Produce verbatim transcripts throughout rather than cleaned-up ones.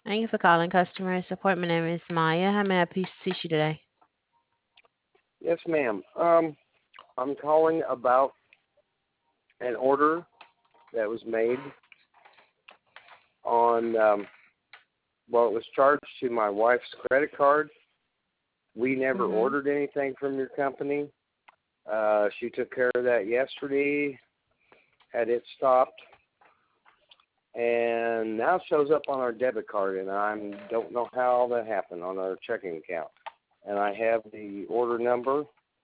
Thank you for calling customer support. My name is Maya. How may I please assist you today? Yes, ma'am. Um, I'm calling about an order that was made on, um, well, it was charged to my wife's credit card. We never Mm-hmm. ordered anything from your company. Uh, she took care of that yesterday, had it stopped, and now it shows up on our debit card, and I don't know how that happened on our checking account. And I have the order number,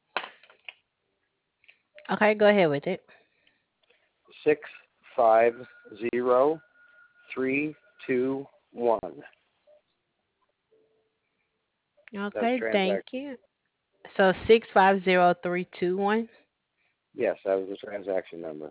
Okay, go ahead with it. six five zero three two one. That's Okay, thank transaction. you. So six five zero three two one. Yes, that was the transaction number.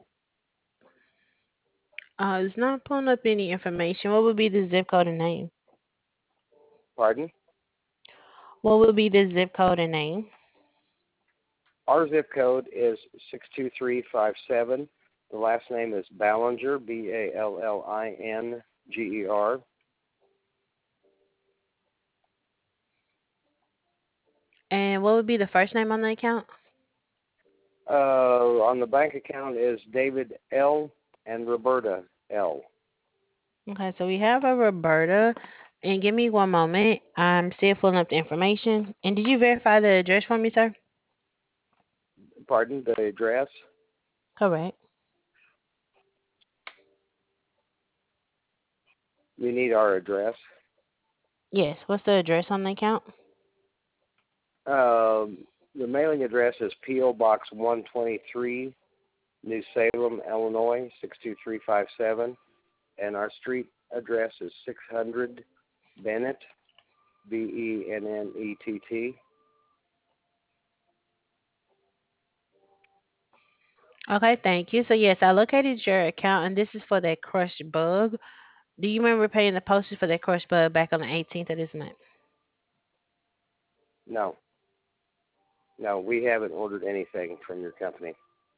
Uh, it's not pulling up any information. What would be the zip code and name? Pardon? What would be the zip code and name? Our zip code is six two three five seven. The last name is Ballinger, B A L L I N G E R. And what would be the first name on the account? Uh, on the bank account is David L. and Roberta L. Okay, so we have a Roberta. And give me one moment. I'm still pulling up the information. And did you verify the address for me, sir? Pardon, the address? Correct. We need our address. Yes. What's the address on the account? Um, the mailing address is P O. Box one twenty-three, New Salem, Illinois, six two three five seven. And our street address is six hundred Bennett, B E N N E T T. Okay, thank you. So yes, I located your account, and this is for that crushed bug. Do you remember paying the postage for that crushed bug back on the eighteenth of this month? No, no, we haven't ordered anything from your company.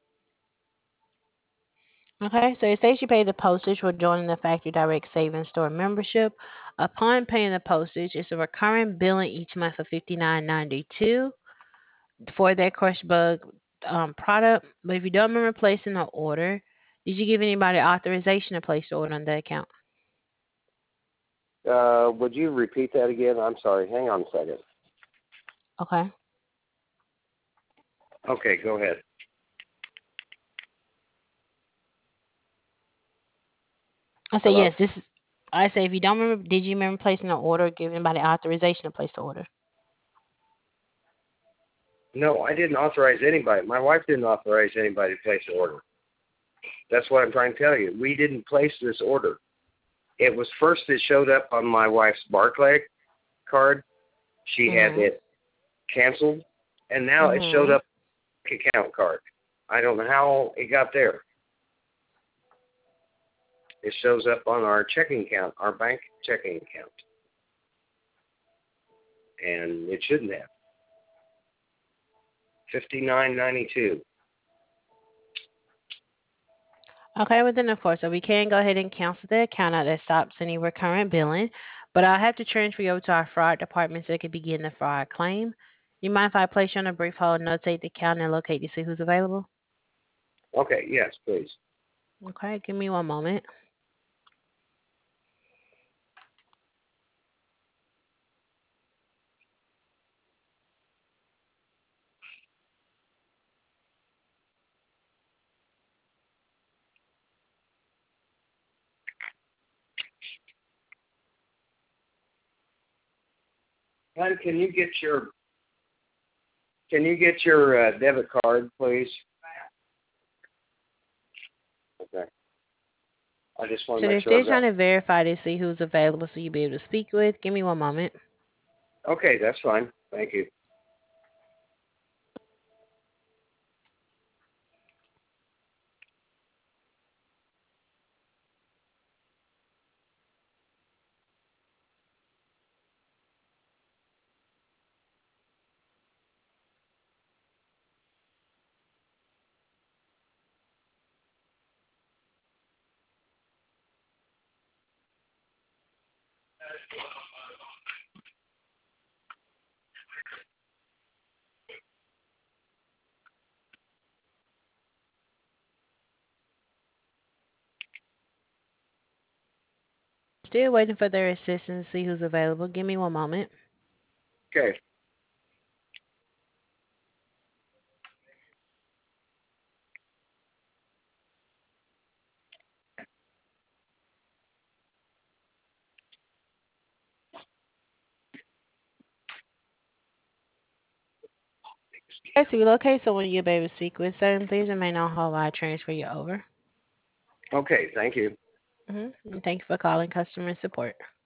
Okay, so it says you paid the postage for joining the Factory Direct Savings Store membership. Upon paying the postage, it's a recurring billing each month of fifty nine ninety two for that crushed bug um, product. But if you don't remember placing the order, did you give anybody authorization to place the order on the account? Uh, would you repeat that again? I'm sorry. Hang on a second. Okay. Okay, go ahead. I say Hello? yes. This is. I say if you don't remember, did you remember placing the order? Give anybody authorization to place the order? No, I didn't authorize anybody. My wife didn't authorize anybody to place an order. That's what I'm trying to tell you. We didn't place this order. It was first it showed up on my wife's Barclay card. She had Mhm. it canceled, and now it showed Mhm. up account card. I don't know how it got there. It shows up on our checking account, our bank checking account, and it shouldn't have. Fifty-nine ninety-two. Okay, well then of course, so we can go ahead and cancel the account out that stops any recurrent billing, but I'll have to transfer you over to our fraud department so they can begin the fraud claim. You mind if I place you on a brief hold, notate the account, and locate to see who's available? Okay, yes, please. Okay, give me one moment. Hon, can you get your can you get your uh, debit card, please? Okay. I just want So to make they're sure still I've got. trying to verify to see who's available so you'll be able to speak with. Give me one moment. Okay, that's fine. Thank you. Still waiting for their assistant to see who's available. Give me one moment. Okay. Okay, so you locate someone you'll be able to speak with, sir, and please remain on hold while I transfer you over. Okay, thank you. Mm-hmm. And thank you for calling customer support.